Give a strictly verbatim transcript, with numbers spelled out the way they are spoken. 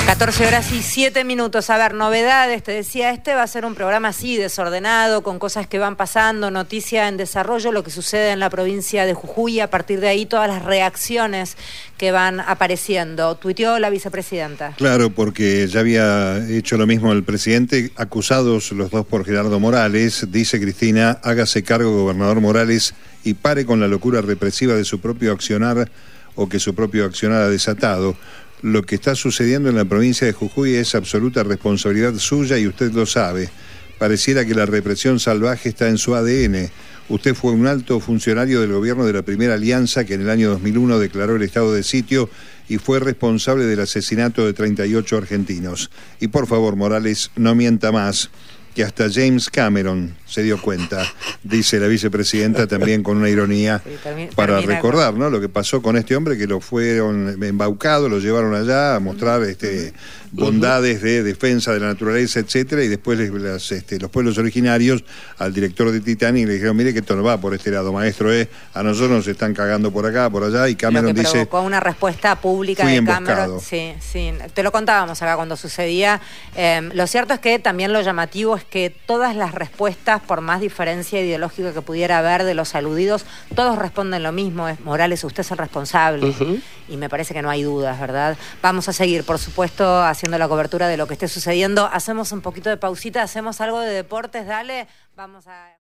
catorce horas y siete minutos. A ver, novedades, te decía, este va a ser un programa así, desordenado, con cosas que van pasando, noticia en desarrollo, lo que sucede en la provincia de Jujuy, a partir de ahí todas las reacciones que van apareciendo. Tuiteó la vicepresidenta. Claro, porque ya había hecho lo mismo el presidente, acusados los dos por Gerardo Morales. Dice Cristina, hágase cargo, gobernador Morales, y pare con la locura represiva de su propio accionar o que su propio accionar ha desatado. Lo que está sucediendo en la provincia de Jujuy es absoluta responsabilidad suya y usted lo sabe. Pareciera que la represión salvaje está en su A D N. Usted fue un alto funcionario del gobierno de la Primera Alianza que en el año dos mil uno declaró el estado de sitio y fue responsable del asesinato de treinta y ocho argentinos. Y por favor, Morales, no mienta más, que hasta James Cameron se dio cuenta, dice la vicepresidenta también con una ironía, sí, termina, para termina recordar, con... ¿no?, lo que pasó con este hombre, que lo fueron embaucado, lo llevaron allá a mostrar este, bondades de defensa de la naturaleza, etcétera, y después les, las, este, los pueblos originarios al director de Titanic le dijeron, mire que esto no va por este lado, maestro, eh, a nosotros nos están cagando por acá, por allá, y Cameron dice... Lo que provocó una respuesta pública de Cameron. Sí, sí, te lo contábamos acá cuando sucedía. Eh, lo cierto es que también lo llamativo es que todas las respuestas, por más diferencia ideológica que pudiera haber de los aludidos, todos responden lo mismo, es Morales, usted es el responsable. Uh-huh. Y me parece que no hay dudas, ¿verdad? Vamos a seguir, por supuesto, haciendo la cobertura de lo que esté sucediendo. Hacemos un poquito de pausita, hacemos algo de deportes, dale, vamos a...